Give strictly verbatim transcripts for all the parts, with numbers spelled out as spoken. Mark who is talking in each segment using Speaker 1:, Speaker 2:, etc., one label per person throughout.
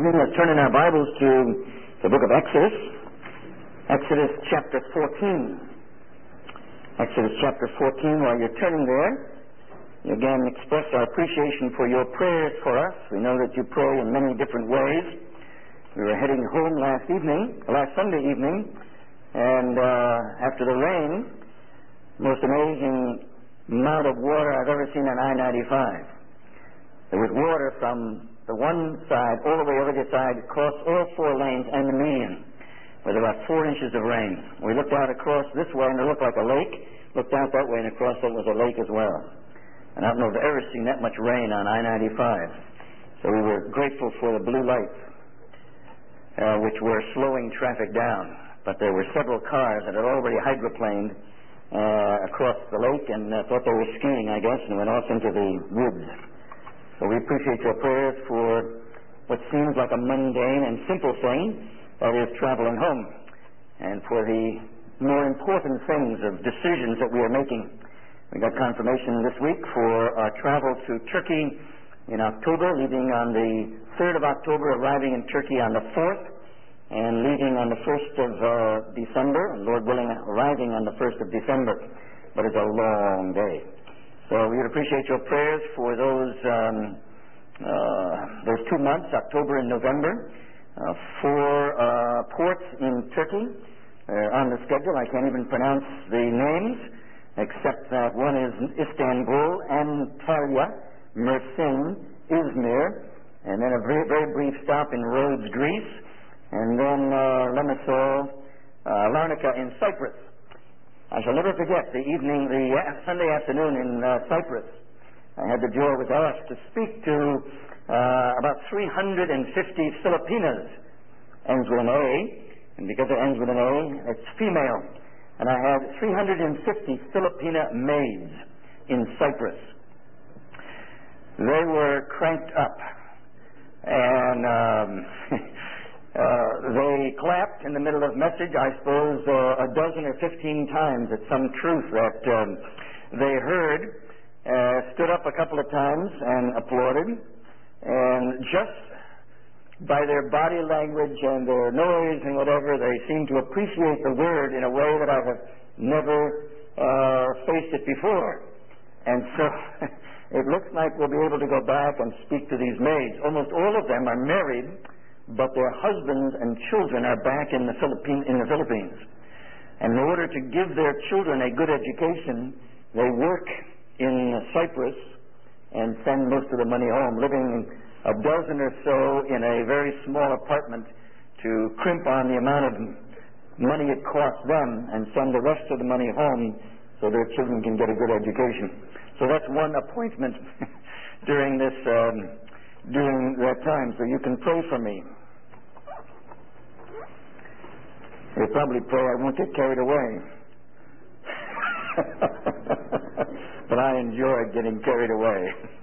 Speaker 1: evening, let's turn in our Bibles to the book of Exodus, Exodus chapter fourteen. Exodus chapter fourteen, while you're turning there, we again express our appreciation for your prayers for us. We know that you pray in many different ways. We were heading home last evening, last Sunday evening, and uh, after the rain, most amazing amount of water I've ever seen on I ninety-five. There was water from the one side all the way over the side, across all four lanes and the median, with about four inches of rain. We looked out across this way and it looked like a lake. Looked out that way and across it was a lake as well. And I don't know if I've ever seen that much rain on I ninety-five. So we were grateful for the blue lights, uh, which were slowing traffic down. But there were several cars that had already hydroplaned uh, across the lake and uh, thought they were skiing, I guess, and went off into the woods. So we appreciate your prayers for what seems like a mundane and simple thing, that is traveling home, and for the more important things of decisions that we are making. We got confirmation this week for our travel to Turkey in October, leaving on the third of October, arriving in Turkey on the fourth, and leaving on the first of uh, December, and Lord willing, arriving on the first of December. But it's a long day. So we would appreciate your prayers for those um, uh, those two months, October and November, uh, for uh, ports in Turkey uh, on the schedule. I can't even pronounce the names, except that one is Istanbul, Antalya, Mersin, Izmir, and then a very, very brief stop in Rhodes, Greece, and then uh, Limassol, uh, Larnaca in Cyprus. I shall never forget the evening, the uh, Sunday afternoon in uh, Cyprus. I had the joy with us to speak to uh, about three hundred fifty Filipinas. Ends with an A, and because it ends with an A, it's female. And I had three hundred fifty Filipina maids in Cyprus. They were cranked up, and um, Uh, they clapped in the middle of message, I suppose, uh, a dozen or fifteen times at some truth that um, they heard, uh, stood up a couple of times and applauded, and just by their body language and their noise and whatever, they seemed to appreciate the word in a way that I have never uh, faced it before. And so it looks like we'll be able to go back and speak to these maids. Almost all of them are married, but their husbands and children are back in the Philippine, in the Philippines. And in order to give their children a good education, they work in Cyprus and send most of the money home, living a dozen or so in a very small apartment to crimp on the amount of money it costs them and send the rest of the money home so their children can get a good education. So that's one appointment during this um, during that time, so you can pray for me. You'll probably pray I won't get carried away. But I enjoyed getting carried away.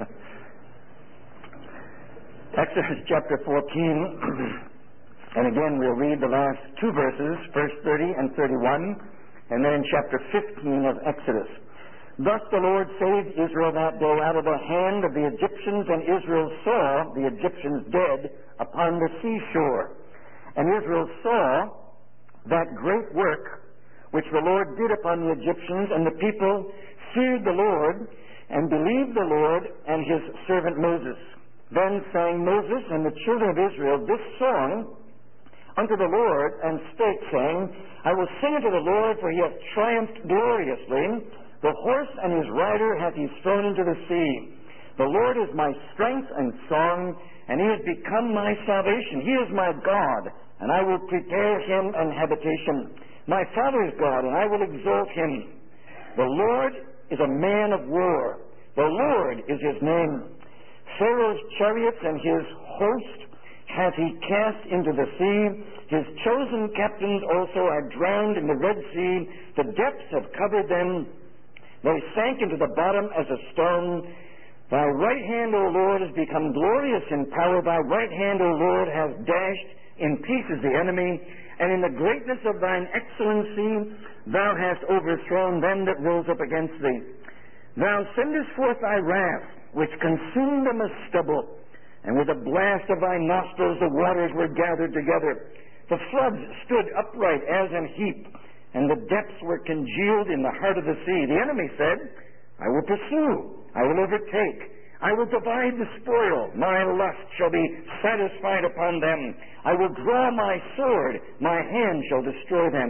Speaker 1: Exodus chapter fourteen, and again we'll read the last two verses, verse thirty and thirty-one, and then in chapter fifteen of Exodus. Thus the Lord saved Israel that day out of the hand of the Egyptians, and Israel saw the Egyptians dead upon the seashore. And Israel saw that great work which the Lord did upon the Egyptians, and the people feared the Lord and believed the Lord and his servant Moses. Then sang Moses and the children of Israel this song unto the Lord, and spake, saying, I will sing unto the Lord, for he hath triumphed gloriously. The horse and his rider hath he thrown into the sea. The Lord is my strength and song, and he has become my salvation. He is my God, and I will prepare him an habitation. My father's God, and I will exalt him. The Lord is a man of war. The Lord is his name. Pharaoh's chariots and his host hath he cast into the sea. His chosen captains also are drowned in the Red Sea. The depths have covered them. They sank into the bottom as a stone. Thy right hand, O Lord, has become glorious in power. Thy right hand, O Lord, has dashed in pieces the enemy. And in the greatness of thine excellency, thou hast overthrown them that rose up against thee. Thou sendest forth thy wrath, which consumed them as stubble. and with the blast of thy nostrils the waters were gathered together. The floods stood upright as an heap, and the depths were congealed in the heart of the sea. The enemy said, I will pursue, I will overtake, I will divide the spoil. My lust shall be satisfied upon them. I will draw my sword, my hand shall destroy them.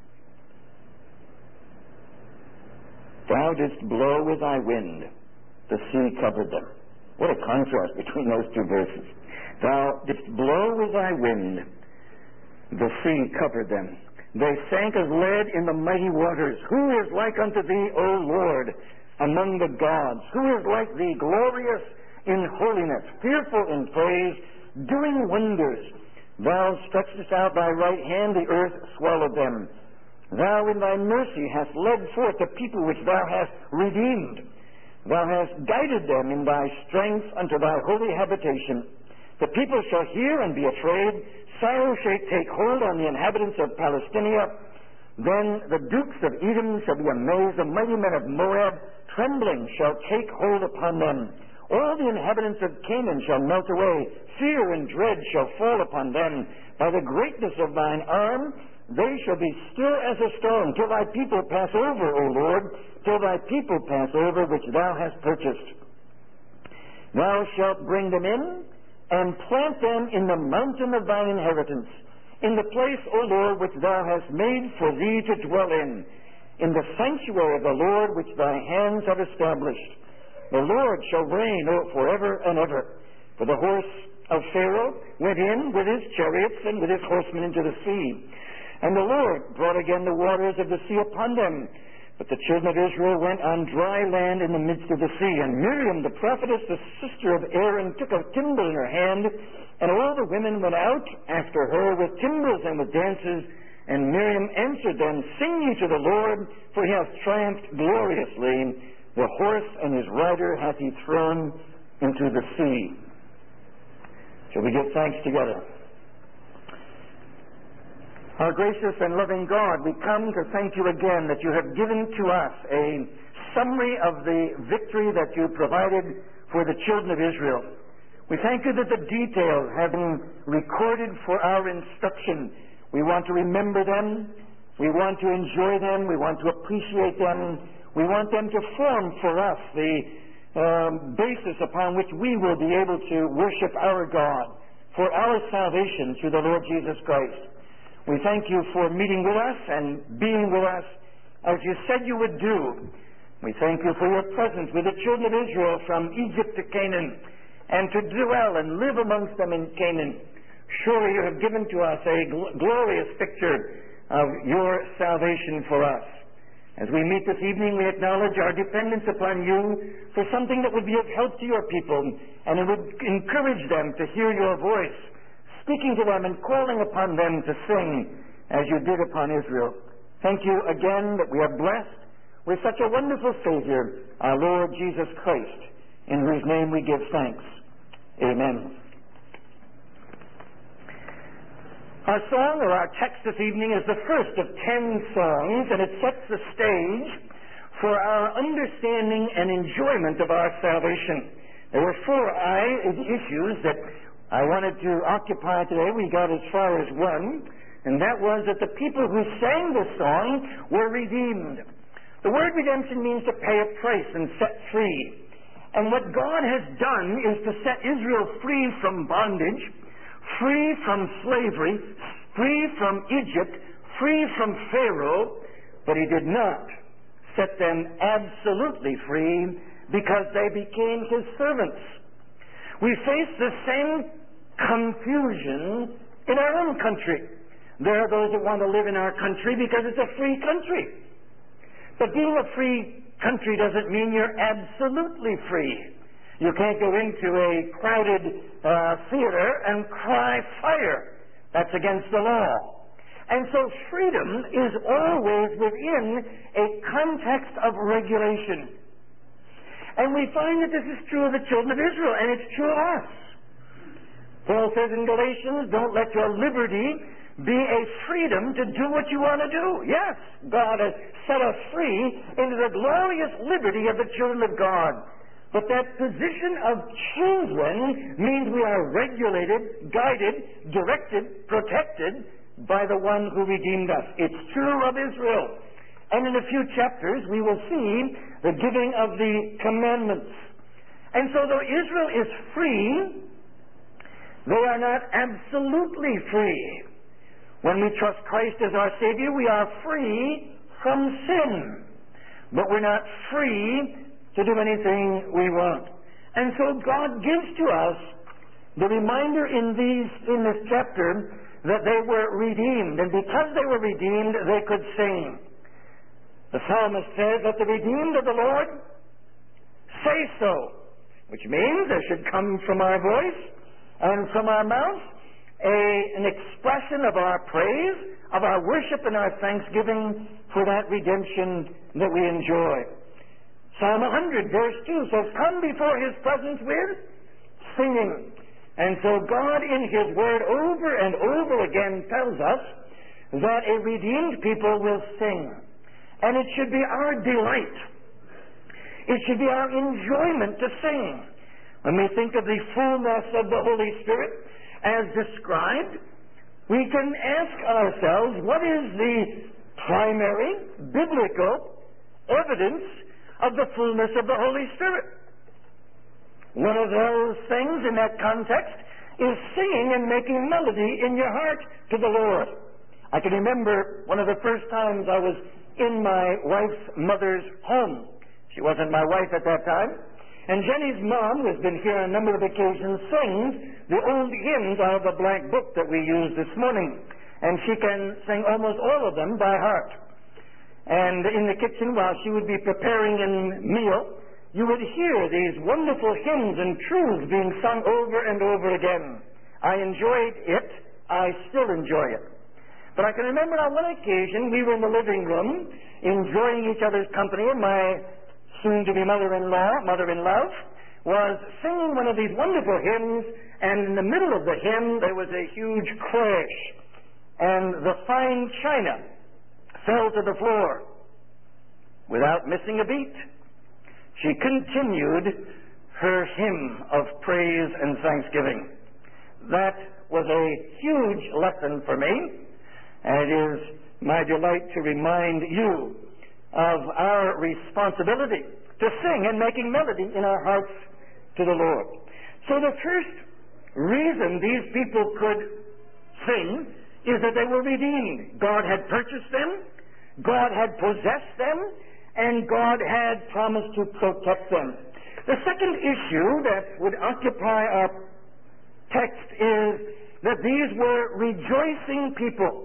Speaker 1: Thou didst blow with thy wind, the sea covered them. What a contrast between those two verses. Thou didst blow with thy wind, the sea covered them. They sank as lead in the mighty waters. Who is like unto thee, O Lord, among the gods? Who is like thee, glorious in holiness, fearful in praise, doing wonders? Thou stretchedst out thy right hand, the earth swallowed them. Thou in thy mercy hast led forth the people which thou hast redeemed. Thou hast guided them in thy strength unto thy holy habitation. The people shall hear and be afraid. Sorrow shall take hold on the inhabitants of Palestina. Then the dukes of Edom shall be amazed. The mighty men of Moab, trembling, shall take hold upon them. All the inhabitants of Canaan shall melt away. Fear and dread shall fall upon them. By the greatness of thine arm, they shall be still as a stone, till thy people pass over, O Lord, till thy people pass over, which thou hast purchased. Thou shalt bring them in, and plant them in the mountain of thine inheritance, in the place, O Lord, which thou hast made for thee to dwell in, in the sanctuary of the Lord, which thy hands have established. The Lord shall reign forever and ever. For the horse of Pharaoh went in with his chariots and with his horsemen into the sea. And the Lord brought again the waters of the sea upon them. But the children of Israel went on dry land in the midst of the sea. And Miriam, the prophetess, the sister of Aaron, took a timbrel in her hand, and all the women went out after her with timbrels and with dances. And Miriam answered them, Sing ye to the Lord, for he hath triumphed gloriously. The horse and his rider hath he thrown into the sea. Shall we give thanks together? Our gracious and loving God, we come to thank you again that you have given to us a summary of the victory that you provided for the children of Israel. We thank you that the details have been recorded for our instruction. We want to remember them. We want to enjoy them. We want to appreciate them. We want them to form for us the um, basis upon which we will be able to worship our God for our salvation through the Lord Jesus Christ. We thank you for meeting with us and being with us as you said you would do. We thank you for your presence with the children of Israel from Egypt to Canaan, and to dwell and live amongst them in Canaan. Surely you have given to us a gl- glorious picture of your salvation for us. As we meet this evening, we acknowledge our dependence upon you for something that would be of help to your people, and it would encourage them to hear your voice, speaking to them and calling upon them to sing as you did upon Israel. Thank you again that we are blessed with such a wonderful Savior, our Lord Jesus Christ, in whose name we give thanks. Amen. Our song, or our text this evening, is the first of ten songs, and it sets the stage for our understanding and enjoyment of our salvation. There were four issues that I wanted to occupy today. We got as far as one, and that was that the people who sang this song were redeemed. The word redemption means to pay a price and set free. And what God has done is to set Israel free from bondage, free from slavery, free from Egypt, free from Pharaoh, but he did not set them absolutely free because they became his servants. We face the same confusion in our own country. There are those that want to live in our country because it's a free country. But being a free country doesn't mean you're absolutely free. You can't go into a crowded uh, theater and cry fire. That's against the law. And so freedom is always within a context of regulation. And we find that this is true of the children of Israel, and it's true of us. Paul says in Galatians, don't let your liberty be a freedom to do what you want to do. Yes, God has set us free into the glorious liberty of the children of God.
Speaker 2: But that position of children means we are regulated, guided, directed, protected by the one who redeemed us. It's true of Israel. And in a few chapters we will see the giving of the commandments. And so though Israel is free, they are not absolutely free. When we trust Christ as our Savior, we are free from sin. But we're not free to do anything we want. And so God gives to us the reminder in these in this chapter that they were redeemed. And because they were redeemed, they could sing. The psalmist says, "Let the redeemed of the Lord say so," which means there should come from our voice and from our mouth a, an expression of our praise, of our worship and our thanksgiving for that redemption that we enjoy. Psalm one hundred verse two says, "Come before His presence with singing." And so God in His Word over and over again tells us that a redeemed people will sing. And it should be our delight. It should be our enjoyment to sing. When we think of the fullness of the Holy Spirit as described, we can ask ourselves, what is the primary biblical evidence of the fullness of the Holy Spirit? One of those things in that context is singing and making melody in your heart to the Lord. I can remember one of the first times I was in my wife's mother's home. She wasn't my wife at that time. And Jenny's mom, who has been here on a number of occasions, sings the old hymns out of the black book that we used this morning. And she can sing almost all of them by heart. And in the kitchen, while she would be preparing a meal, you would hear these wonderful hymns and truths being sung over and over again. I enjoyed it. I still enjoy it. But I can remember on one occasion we were in the living room enjoying each other's company, and my soon-to-be mother-in-law, mother-in-love, was singing one of these wonderful hymns, and in the middle of the hymn there was a huge crash, and the fine china fell to the floor without missing a beat. She continued her hymn of praise and thanksgiving. That was a huge lesson for me, and it is my delight to remind you of our responsibility to sing and making melody in our hearts to the Lord. So the first reason these people could sing is that they were redeemed. God had purchased them, God had possessed them, and God had promised to protect them. The second issue that would occupy our text is that these were rejoicing people.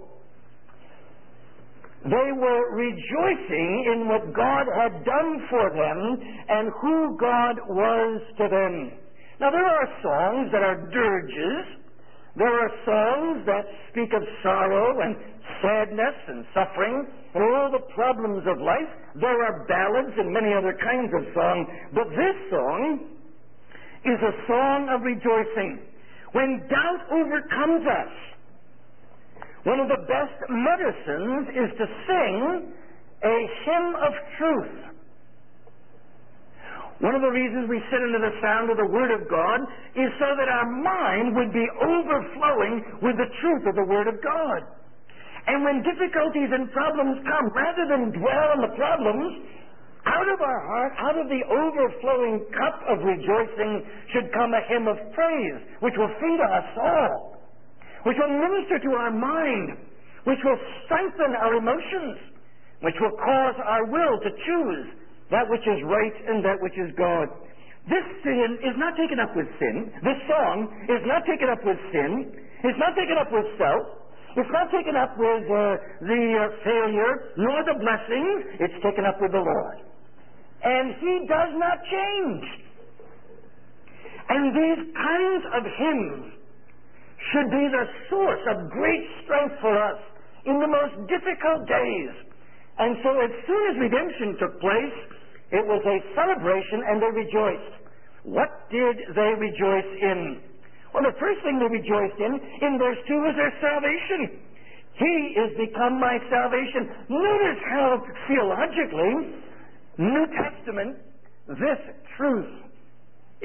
Speaker 2: They were rejoicing in what God had done for them and who God was to them. Now there are songs that are dirges. There are songs that speak of sorrow and sadness and suffering and all the problems of life. There are ballads and many other kinds of songs. But this song is a song of rejoicing. When doubt overcomes us, one of the best medicines is to sing a hymn of truth. One of the reasons we sit under the sound of the Word of God is so that our mind would be overflowing with the truth of the Word of God. And when difficulties and problems come, rather than dwell on the problems, out of our heart, out of the overflowing cup of rejoicing should come a hymn of praise, which will feed our soul, which will minister to our mind, which will strengthen our emotions, which will cause our will to choose that which is right and that which is God. This sin is not taken up with sin. This song is not taken up with sin. It's not taken up with self. It's not taken up with uh, the uh, failure, nor the blessings. It's taken up with the Lord. And He does not change. And these kinds of hymns should be the source of great strength for us in the most difficult days. And so as soon as redemption took place, it was a celebration and they rejoiced. What did they rejoice in? Well, the first thing they rejoiced in, in verse two, was their salvation. He is become my salvation. Notice how theologically, New Testament, this truth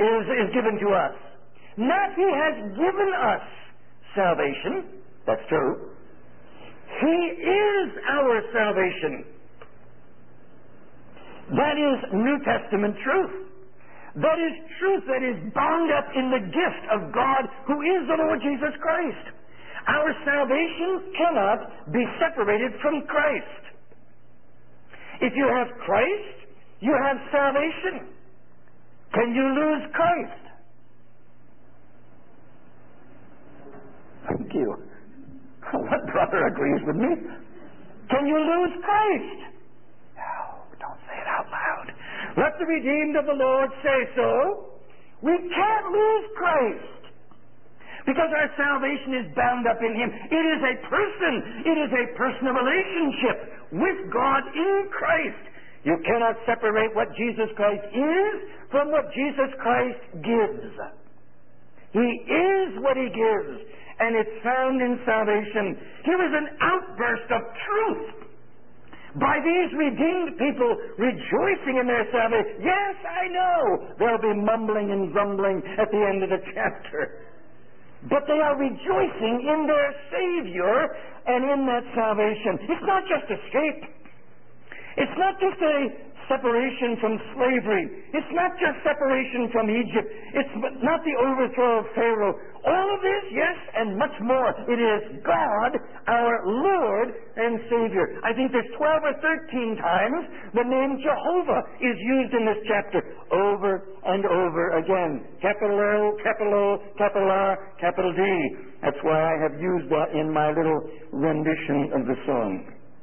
Speaker 2: is, is given to us. Not He has given us salvation. That's true. He is our salvation. That is New Testament truth. That is truth that is bound up in the gift of God, who is the Lord Jesus Christ. Our salvation cannot be separated from Christ. If you have Christ, you have salvation. Can you lose Christ? Thank you. What brother agrees with me? Can you lose Christ? No, don't say it out loud. Let the redeemed of the Lord say so. We can't lose Christ because our salvation is bound up in Him. It is a person. It is a personal relationship with God in Christ. You cannot separate what Jesus Christ is from what Jesus Christ gives. He is what He gives, and it's found in salvation. Here is an outburst of truth by these redeemed people rejoicing in their salvation. Yes, I know they'll be mumbling and grumbling at the end of the chapter, but they are rejoicing in their Savior and in that salvation. It's not just escape. It's not just a separation from slavery. It's not just separation from Egypt. It's not the overthrow of Pharaoh. All of this, yes, and much more. It is God, our Lord and Savior. I think there's twelve or thirteen times the name Jehovah is used in this chapter, over and over again. Capital L, capital O, capital R, capital D. That's why I have used that in my little rendition of the song.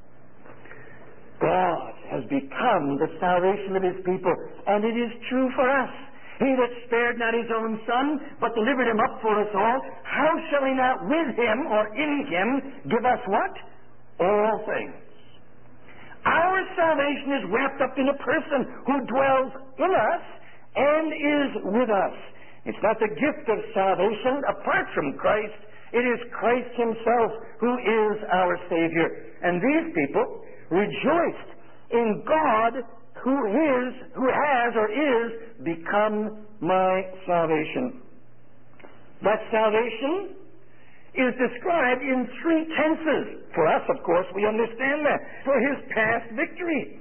Speaker 2: God has become the salvation of His people, and it is true for us. He that spared not His own Son, but delivered Him up for us all, how shall He not with Him or in Him give us what? All things. Our salvation is wrapped up in a person who dwells in us and is with us. It's not the gift of salvation apart from Christ. It is Christ Himself who is our Savior. And these people rejoiced in God who is, who has or is become my salvation. That salvation is described in three tenses. For us, of course, we understand that. For His past victory.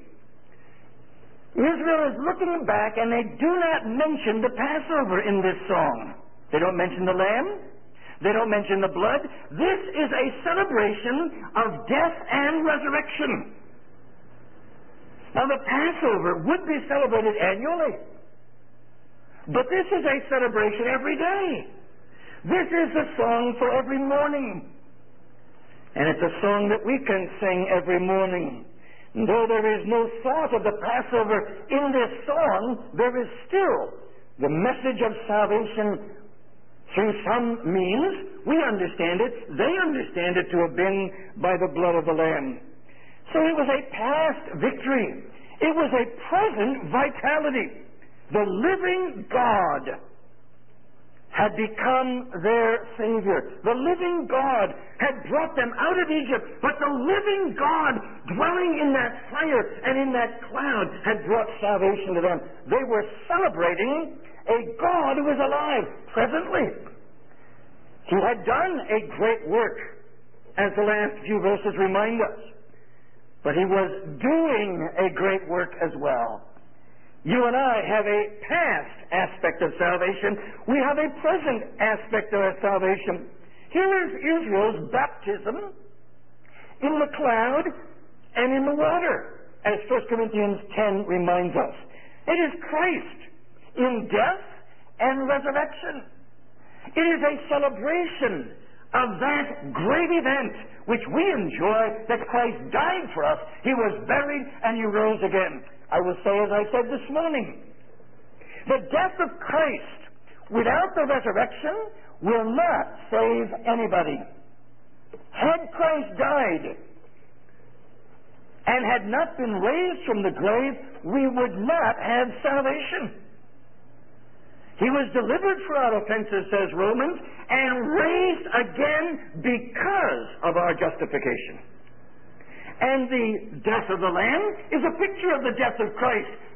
Speaker 2: Israel is looking back, and they do not mention the Passover in this song. They don't mention the lamb. They don't mention the blood. This is a celebration of death and resurrection. Now, the Passover would be celebrated annually, but this is a celebration every day. This is a song for every morning, and it's a song that we can sing every morning. And though there is no thought of the Passover in this song, there is still the message of salvation through some means. We understand it. They understand it to have been by the blood of the Lamb. So it was a past victory. It was a present vitality. The living God had become their Savior. The living God had brought them out of Egypt, but the living God dwelling in that fire and in that cloud had brought salvation to them. They were celebrating a God who is alive presently. He had done a great work, as the last few verses remind us. But He was doing a great work as well. You and I have a past aspect of salvation. We have a present aspect of our salvation. Here is Israel's baptism in the cloud and in the water, as First Corinthians ten reminds us. It is Christ in death and resurrection. It is a celebration of that great event which we enjoy, that Christ died for us. He was buried and He rose again. I will say, as I said this morning, the death of Christ without the resurrection will not save anybody. Had Christ died and had not been raised from the grave, we would not have salvation. He was delivered for our offenses, says Romans, and raised again because of our justification. And the death of the Lamb is a picture of the death of Christ,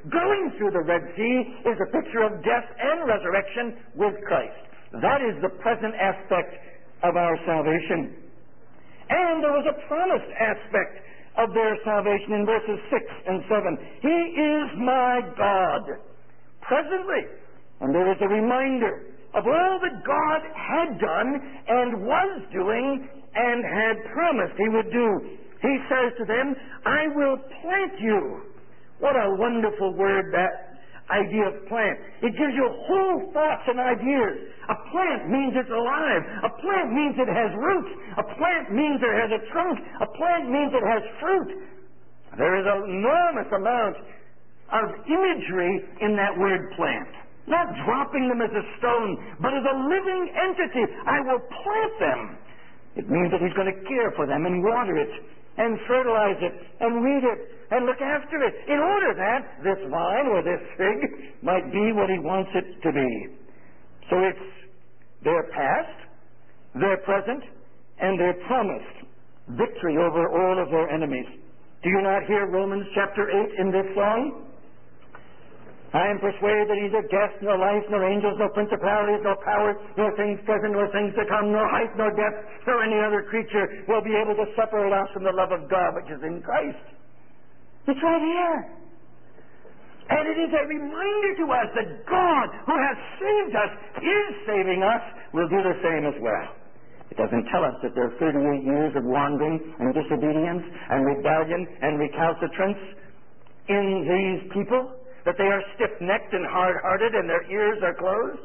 Speaker 2: Going through the Red Sea is a picture of death and resurrection with Christ. That is the present aspect of our salvation. And there was a promised aspect of their salvation in verses six and seven. He is my God. Presently. And there is a reminder of all that God had done and was doing and had promised He would do. He says to them, I will plant you. What a wonderful word, that idea of plant. It gives you whole thoughts and ideas. A plant means it's alive. A plant means it has roots. A plant means it has a trunk. A plant means it has fruit. There is an enormous amount of imagery in that word plant. Not dropping them as a stone, but as a living entity. I will plant them. It means that He's going to care for them and water it and fertilize it and weed it and look after it in order that this vine or this fig might be what He wants it to be. So it's their past, their present, and their promised victory over all of their enemies. Do you not hear Romans chapter eight in this song? I am persuaded that neither death, nor life, nor angels, nor principalities, nor powers, nor things present, nor things to come, nor height, nor depth, nor any other creature will be able to separate us from the love of God which is in Christ. It's right here. And it is a reminder to us that God, who has saved us, is saving us, will do the same as well. It doesn't tell us that there are thirty-eight years of wandering and disobedience and rebellion and recalcitrance in these people, that they are stiff-necked and hard-hearted and their ears are closed.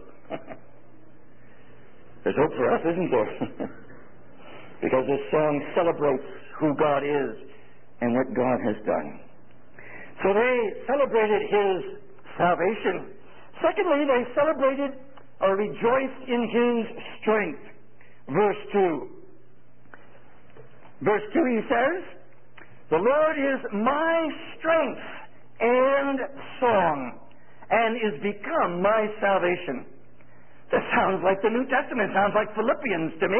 Speaker 2: There's hope for us, isn't there? Because this song celebrates who God is and what God has done. So they celebrated His salvation. Secondly, they celebrated or rejoiced in His strength. Verse two. Verse two, he says, the Lord is my strength and song, and is become my salvation. This sounds like the New Testament. Sounds like Philippians to me.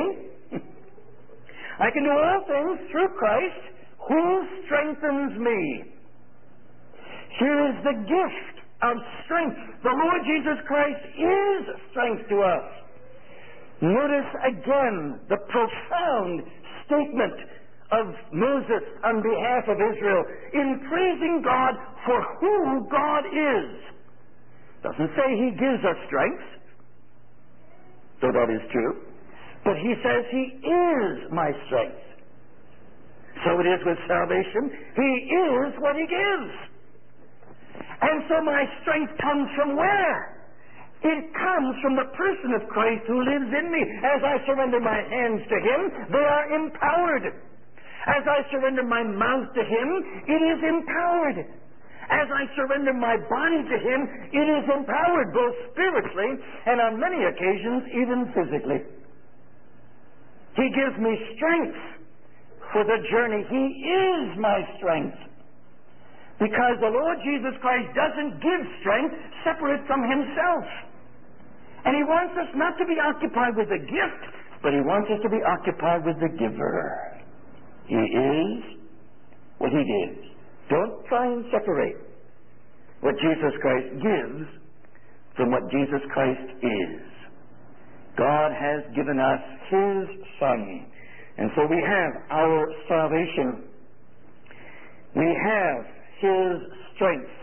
Speaker 2: I can do all things through Christ who strengthens me. Here is the gift of strength. The Lord Jesus Christ is strength to us. Notice again the profound statement of Moses on behalf of Israel in praising God for who God is. Doesn't say He gives us strength, though that is true, but He says He is my strength. So it is with salvation. He is what He gives. And so my strength comes from where? It comes from the person of Christ who lives in me. As I surrender my hands to Him, they are empowered. As I surrender my mouth to Him, it is empowered. As I surrender my body to Him, it is empowered both spiritually and on many occasions even physically. He gives me strength for the journey. He is my strength. Because the Lord Jesus Christ doesn't give strength separate from Himself. And He wants us not to be occupied with the gift, but He wants us to be occupied with the giver. He is what He gives. Don't try and separate what Jesus Christ gives from what Jesus Christ is. God has given us His Son. And so we have our salvation. We have His strength.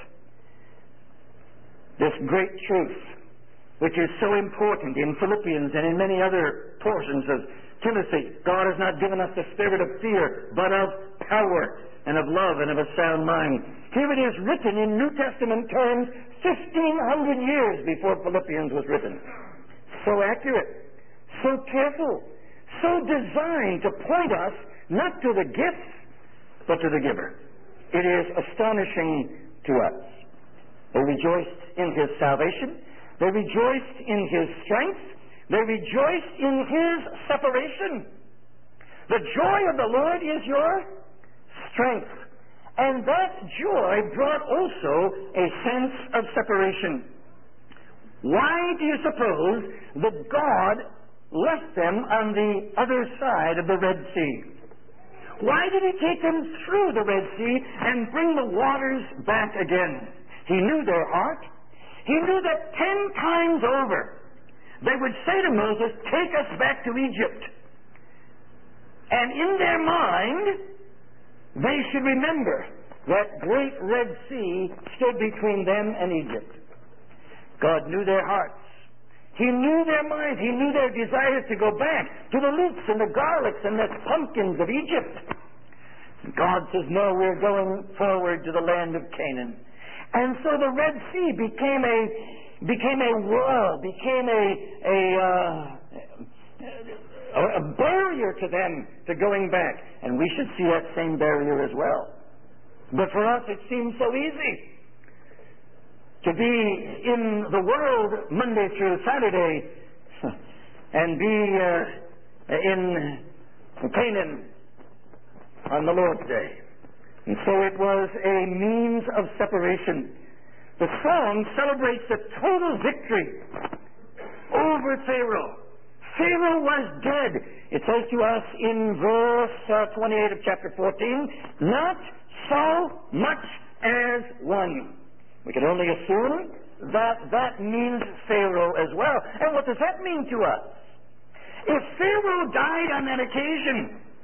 Speaker 2: This great truth, which is so important in Philippians and in many other portions of Timothy. God has not given us the spirit of fear, but of power and of love and of a sound mind. Here it is written in New Testament terms fifteen hundred years before Philippians was written. So accurate, so careful, so designed to point us not to the gifts, but to the giver. It is astonishing to us. They rejoiced in His salvation. They rejoiced in His strength. They rejoiced in His separation. The joy of the Lord is your strength. And that joy brought also a sense of separation. Why do you suppose that God left them on the other side of the Red Sea? Why did He take them through the Red Sea and bring the waters back again? He knew their heart. He knew that ten times over they would say to Moses, "Take us back to Egypt." And in their mind, they should remember that great Red Sea stood between them and Egypt. God knew their hearts. He knew their minds. He knew their desires to go back to the leeks and the garlics and the pumpkins of Egypt. God says, "No, we're going forward to the land of Canaan." And so the Red Sea became a became a wall, became a a, uh, a barrier to them to going back. And we should see that same barrier as well. But for us, it seems so easy to be in the world Monday through Saturday and be uh, in Canaan on the Lord's Day. And so it was a means of separation. The song celebrates the total victory over Pharaoh. Pharaoh was dead. It says to us in verse uh, twenty-eight of chapter fourteen, "Not so much as one." We can only assume that that means Pharaoh as well. And what does that mean to us? If Pharaoh died on that occasion,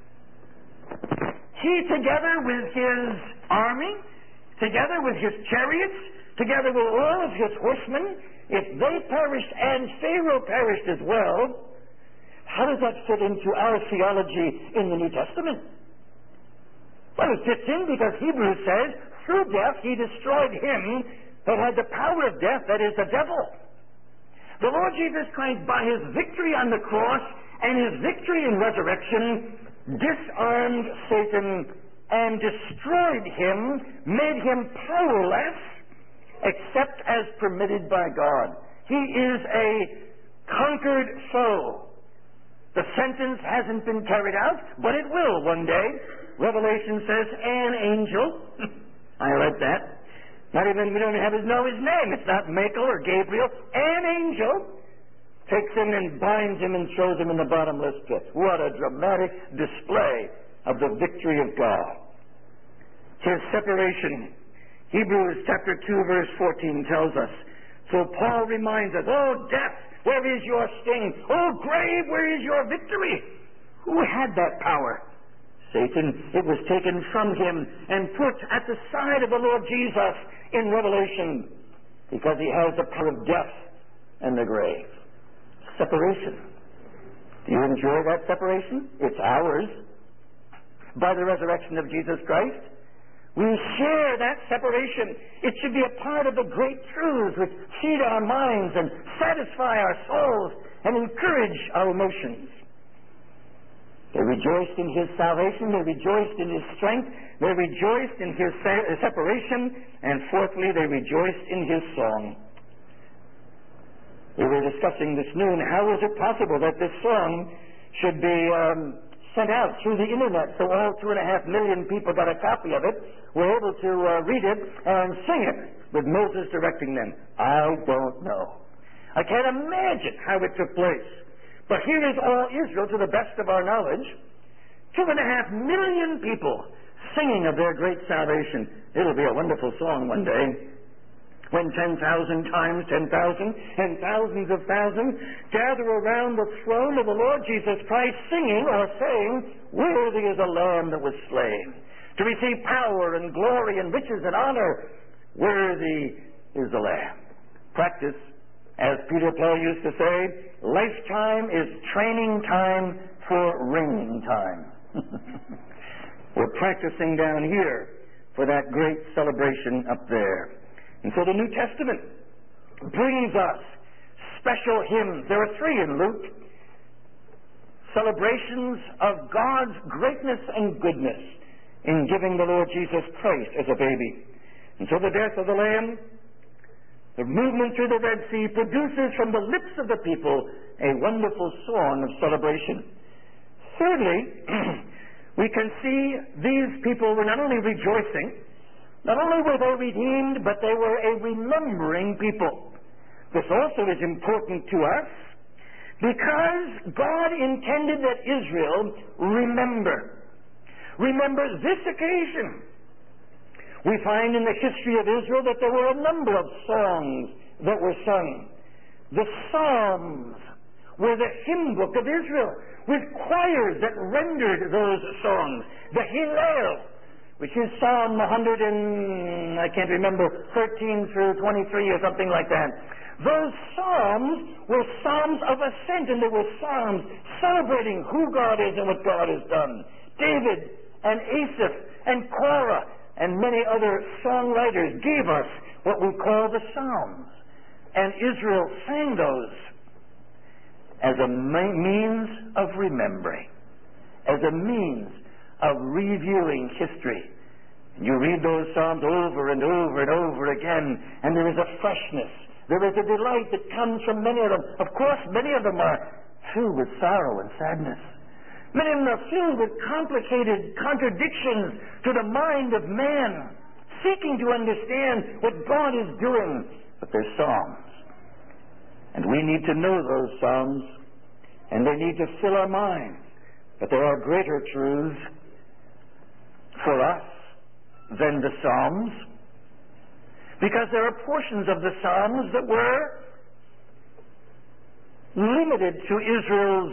Speaker 2: he, together with his army, together with his chariots, together with all of his horsemen, if they perished and Pharaoh perished as well, how does that fit into our theology in the New Testament? Well, it fits in because Hebrews says, through death he destroyed him that had the power of death, that is, the devil. The Lord Jesus Christ, by his victory on the cross and his victory in resurrection, disarmed Satan and destroyed him, made him powerless, except as permitted by God. He is a conquered foe. The sentence hasn't been carried out, but it will one day. Revelation says, an angel, I read that. Not even, we don't have his, know his name. It's not Michael or Gabriel. An angel takes him and binds him and throws him in the bottomless pit. What a dramatic display of the victory of God. His separation. Hebrews chapter two verse fourteen tells us. So Paul reminds us, "Oh death, where is your sting? Oh grave, where is your victory?" Who had that power? Satan. It was taken from him and put at the side of the Lord Jesus in Revelation, because he has the power of death and the grave. Separation. Do you enjoy that separation? It's ours. By the resurrection of Jesus Christ, we share that separation. It should be a part of the great truths which feed our minds and satisfy our souls and encourage our emotions. They rejoiced in his salvation. They rejoiced in his strength. They rejoiced in his separation. And fourthly, they rejoiced in his song. We were discussing this noon, how is it possible that this song should be um, sent out through the internet so all two and a half million people got a copy of it, were able to uh, read it and sing it with Moses directing them? I don't know. I can't imagine how it took place. But here is all Israel, to the best of our knowledge, two and a half million people singing of their great salvation. It'll be a wonderful song one day, when ten thousand times ten thousand and thousands of thousands gather around the throne of the Lord Jesus Christ, singing or saying, "Worthy is the Lamb that was slain to receive power and glory and riches and honor. Worthy is the Lamb." Practice. As Peter Paul used to say, lifetime is training time for ringing time. We're practicing down here for that great celebration up there. And so the New Testament brings us special hymns. There are three in Luke. Celebrations of God's greatness and goodness in giving the Lord Jesus Christ as a baby. And so the death of the Lamb, the movement through the Red Sea, produces from the lips of the people a wonderful song of celebration. Thirdly, we can see these people were not only rejoicing, not only were they redeemed, but they were a remembering people. This also is important to us because God intended that Israel remember. Remember this occasion We find in the history of Israel that there were a number of songs that were sung. The Psalms were the hymn book of Israel, with choirs that rendered those songs. The Hillel, which is Psalm one hundred and, I can't remember, thirteen through twenty-three or something like that. Those psalms were psalms of ascent, and they were psalms celebrating who God is and what God has done. David and Asaph and Korah and many other songwriters gave us what we call the Psalms. And Israel sang those as a means of remembering, as a means of reviewing history. You read those Psalms over and over and over again, and there is a freshness. There is a delight that comes from many of them. Of course, many of them are filled with sorrow and sadness. Many of them are filled with complicated contradictions to the mind of man, seeking to understand what God is doing. But they're Psalms. And we need to know those Psalms, and they need to fill our minds. But there are greater truths for us than the Psalms, because there are portions of the Psalms that were limited to Israel's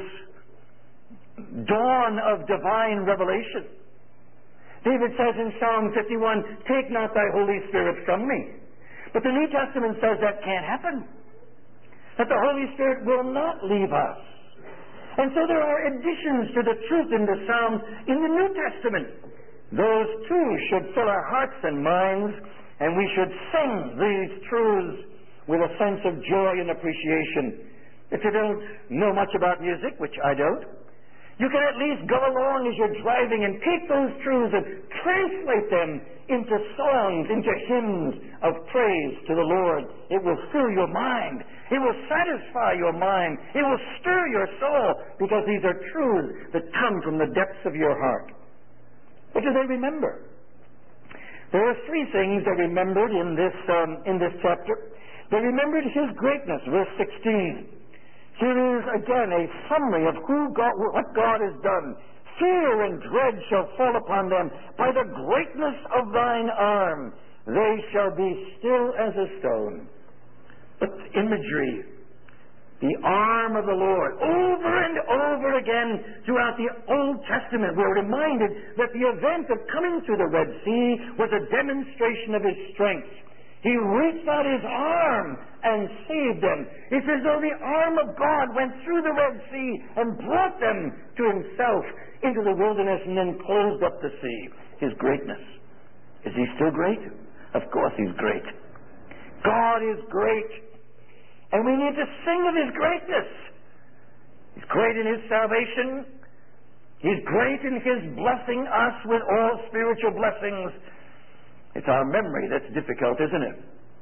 Speaker 2: dawn of divine revelation. David says in Psalm fifty-one, "Take not thy Holy Spirit from me." But the New Testament says that can't happen, that the Holy Spirit will not leave us. And so there are additions to the truth in the Psalms in the New Testament. Those too should fill our hearts and minds, and we should sing these truths with a sense of joy and appreciation. If you don't know much about music, which I don't, you can at least go along as you're driving and take those truths and translate them into songs, into hymns of praise to the Lord. It will fill your mind. It will satisfy your mind. It will stir your soul, because these are truths that come from the depths of your heart. What do they remember? There are three things they remembered in this um, in this chapter. They remembered His greatness, verse sixteen. Here is again a summary of who God, what God has done. Fear and dread shall fall upon them. By the greatness of thine arm, they shall be still as a stone. But imagery, the arm of the Lord, over and over again throughout the Old Testament, we're reminded that the event of coming through the Red Sea was a demonstration of His strength. He reached out His arm and saved them. It's as though the arm of God went through the Red Sea and brought them to Himself into the wilderness and then closed up the sea. His greatness. Is He still great? Of course He's great. God is great. And we need to sing of His greatness. He's great in His salvation. He's great in His blessing us with all spiritual blessings. It's our memory that's difficult, isn't it?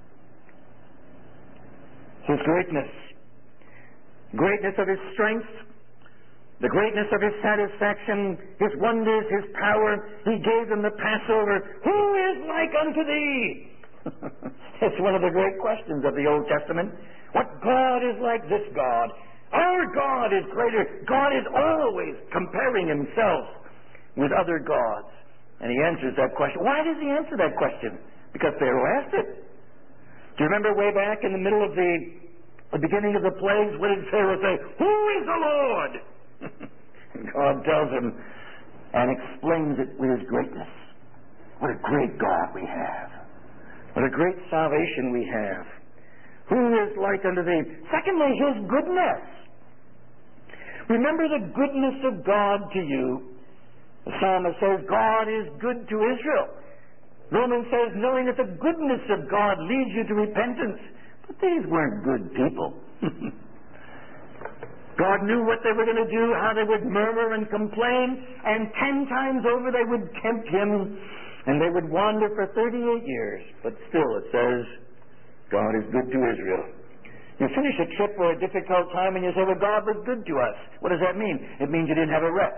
Speaker 2: His greatness. Greatness of His strength. The greatness of His satisfaction. His wonders. His power. He gave them the Passover. Who is like unto Thee? It's one of the great questions of the Old Testament. What God is like this God? Our God is greater. God is always comparing Himself with other gods. And He answers that question. Why does He answer that question? Because Pharaoh asked it. Do you remember way back in the middle of the, the beginning of the plagues, what did Pharaoh say? Who is the Lord? God tells him and explains it with His greatness. What a great God we have. What a great salvation we have. Who is like unto Thee? Secondly, His goodness. Remember the goodness of God to you. The psalmist says, God is good to Israel. Romans says, knowing that the goodness of God leads you to repentance. But these weren't good people. God knew what they were going to do, how they would murmur and complain, and ten times over they would tempt Him, and they would wander for thirty-eight years. But still it says, God is good to Israel. You finish a trip or a difficult time and you say, well, God was good to us. What does that mean? It means you didn't have a wreck.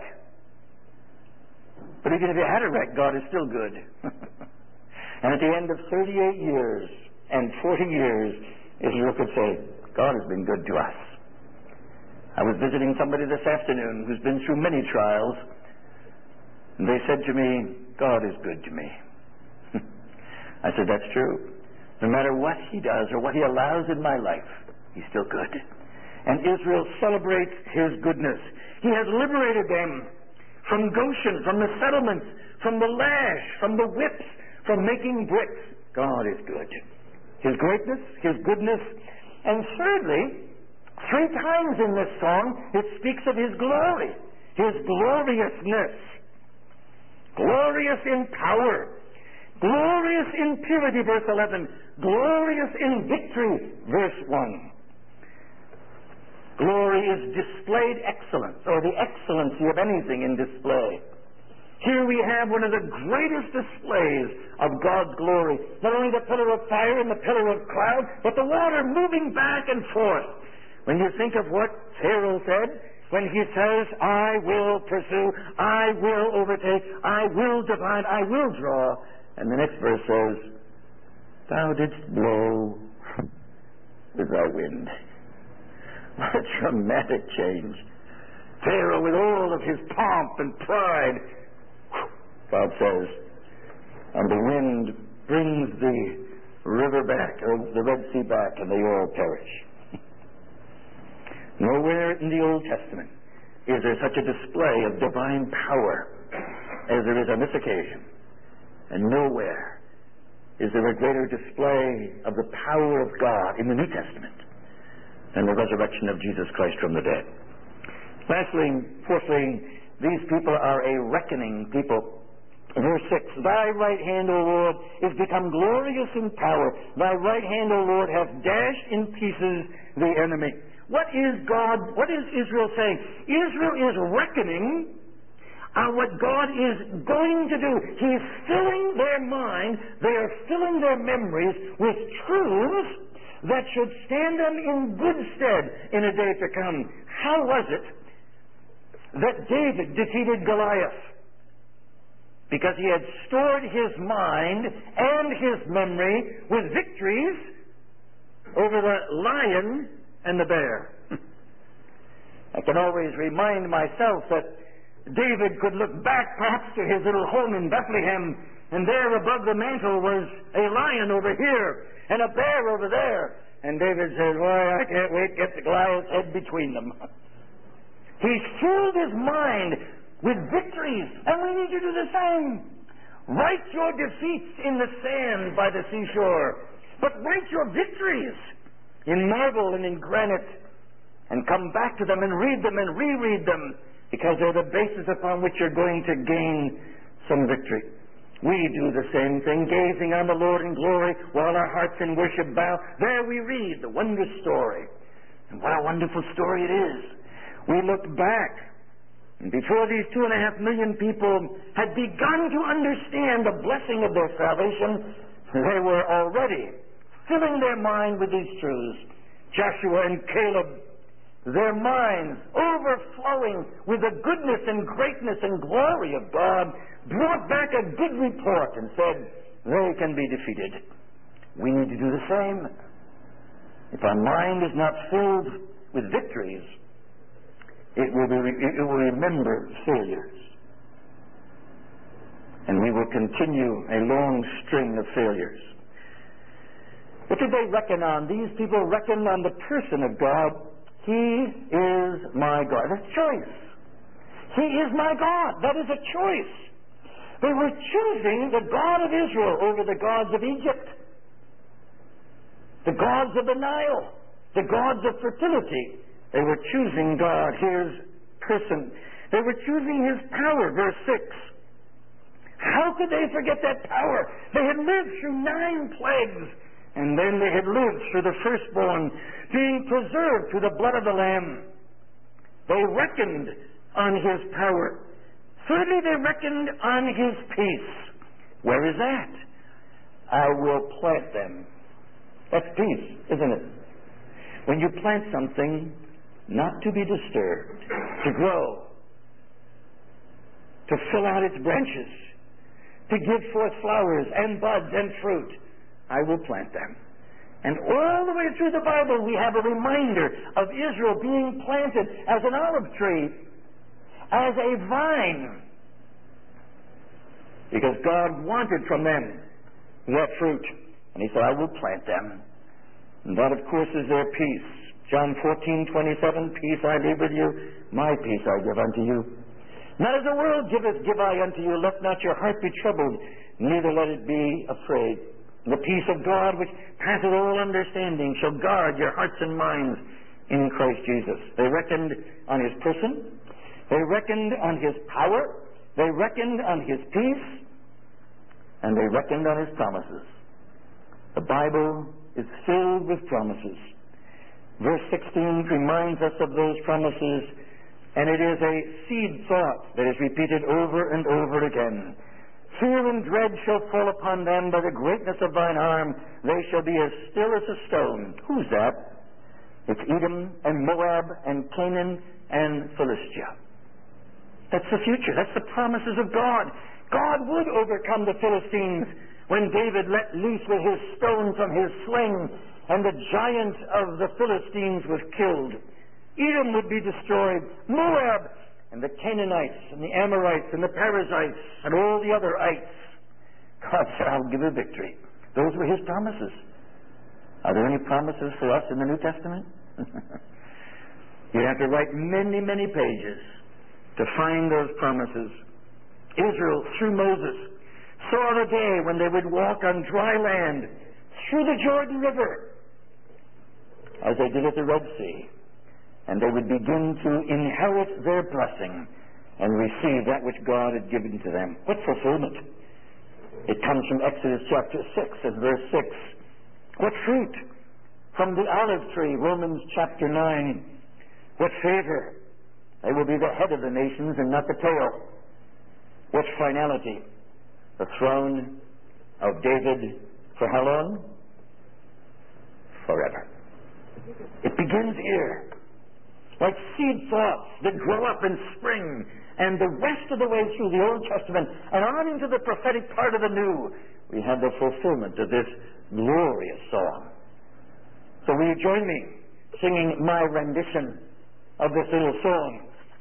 Speaker 2: But even if you had a wreck, God is still good. And at the end of thirty-eight years and forty years, Israel could say, God has been good to us. I was visiting somebody this afternoon who's been through many trials, and they said to me, God is good to me. I said, that's true. No matter what he does or what he allows in my life, he's still good. And Israel celebrates his goodness. He has liberated them from Goshen, from the settlements, from the lash, from the whips, from making bricks. God is good. His greatness, his goodness. And thirdly, three times in this song, it speaks of his glory, his gloriousness. Glorious in power, glorious in purity, verse eleven, glorious in victory, verse one. Glory is displayed excellence, or the excellency of anything in display. Here we have one of the greatest displays of God's glory. Not only the pillar of fire and the pillar of cloud, but the water moving back and forth. When you think of what Pharaoh said, when he says, I will pursue, I will overtake, I will divide, I will draw. And the next verse says, thou didst blow with thy wind. What a dramatic change. Pharaoh, with all of his pomp and pride, God says, and the wind brings the river back, or the Red Sea back, and they all perish. Nowhere in the Old Testament is there such a display of divine power as there is on this occasion. And nowhere is there a greater display of the power of God in the New Testament than the resurrection of Jesus Christ from the dead. Lastly, fourthly, these people are a reckoning people. Verse six, thy right hand, O Lord, is become glorious in power. Thy right hand, O Lord, hath dashed in pieces the enemy. What is God, what is Israel saying? Israel is reckoning on what God is going to do. He is filling their mind, they are filling their memories with truths that should stand them in good stead in a day to come. How was it that David defeated Goliath? Because he had stored his mind and his memory with victories over the lion and the bear. I can always remind myself that David could look back perhaps to his little home in Bethlehem, and there above the mantle was a lion over here and a bear over there. And David said, boy, I can't wait to get the Goliath's head between them. He filled his mind with victories, and we need to do the same. Write your defeats in the sand by the seashore, but write your victories in marble and in granite, and come back to them and read them and reread them, because they're the basis upon which you're going to gain some victory. We do the same thing, gazing on the Lord in glory while our hearts in worship bow. There we read the wondrous story. And what a wonderful story it is. We look back, and before these two and a half million people had begun to understand the blessing of their salvation, they were already filling their mind with these truths. Joshua and Caleb, their minds overflowing with the goodness and greatness and glory of God, brought back a good report and said, they can be defeated. We need to do the same. If our mind is not filled with victories, it will, be, it will remember failures. And we will continue a long string of failures. What did they reckon on? These people reckoned on the person of God. He is my God. That's choice. He is my God. That is a choice. They were choosing the God of Israel over the gods of Egypt, the gods of the Nile, the gods of fertility. They were choosing God, his person. They were choosing his power, verse six. How could they forget that power? They had lived through nine plagues, and then they had lived through the firstborn being preserved through the blood of the Lamb. They reckoned on his power. Thirdly, they reckoned on his peace. Where is that? I will plant them. That's peace, isn't it? When you plant something, not to be disturbed, to grow, to fill out its branches, to give forth flowers and buds and fruit, I will plant them. And all the way through the Bible, we have a reminder of Israel being planted as an olive tree, as a vine, because God wanted from them What fruit? And he said, I will plant them. And that, of course, is their peace. John fourteen twenty-seven, peace I leave with you, my peace I give unto you. Not as the world giveth, give I unto you. Let not your heart be troubled, neither let it be afraid. The peace of God, which passeth all understanding, shall guard your hearts and minds in Christ Jesus. They reckoned on his person. They reckoned on his power. They reckoned on his peace. And they reckoned on his promises. The Bible is filled with promises. Verse sixteen reminds us of those promises, and it is a seed thought that is repeated over and over again. Fear and dread shall fall upon them by the greatness of thine arm. They shall be as still as a stone. Who's that? It's Edom and Moab and Canaan and Philistia. That's the future. That's the promises of God. God would overcome the Philistines when David let loose with his stone from his sling and the giant of the Philistines was killed. Edom would be destroyed. Moab and the Canaanites and the Amorites and the Perizzites and all the other ites. God said, I'll give you victory. Those were his promises. Are there any promises for us in the New Testament? You'd have to write many, many pages to find those promises. Israel, through Moses, saw the day when they would walk on dry land through the Jordan River, as they did at the Red Sea, and they would begin to inherit their blessing and receive that which God had given to them. What fulfillment? It comes from Exodus chapter six and verse six. What fruit? From the olive tree, Romans chapter nine. What favor? They will be the head of the nations and not the tail. What finality? The throne of David for how long? Forever. It begins here. Like seed thoughts that grow up in spring and the rest of the way through the Old Testament and on into the prophetic part of the New, we have the fulfillment of this glorious song. So will you join me singing my rendition of this little song?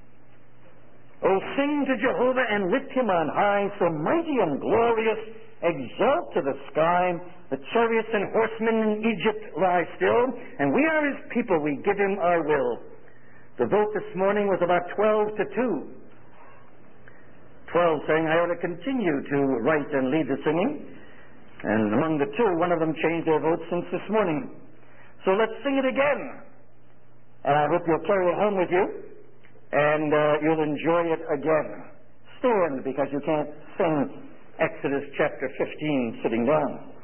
Speaker 2: Oh, sing to Jehovah and lift him on high, so mighty and glorious, exalt to the sky. The chariots and horsemen in Egypt lie still, and we are his people, we give him our will. The vote this morning was about twelve to two. Twelve saying I ought to continue to write and lead the singing, and among the two, one of them changed their vote since this morning. So let's sing it again, and I hope you'll carry it home with you. And uh, you'll enjoy it again. Stand, because you can't sing Exodus chapter fifteen sitting down.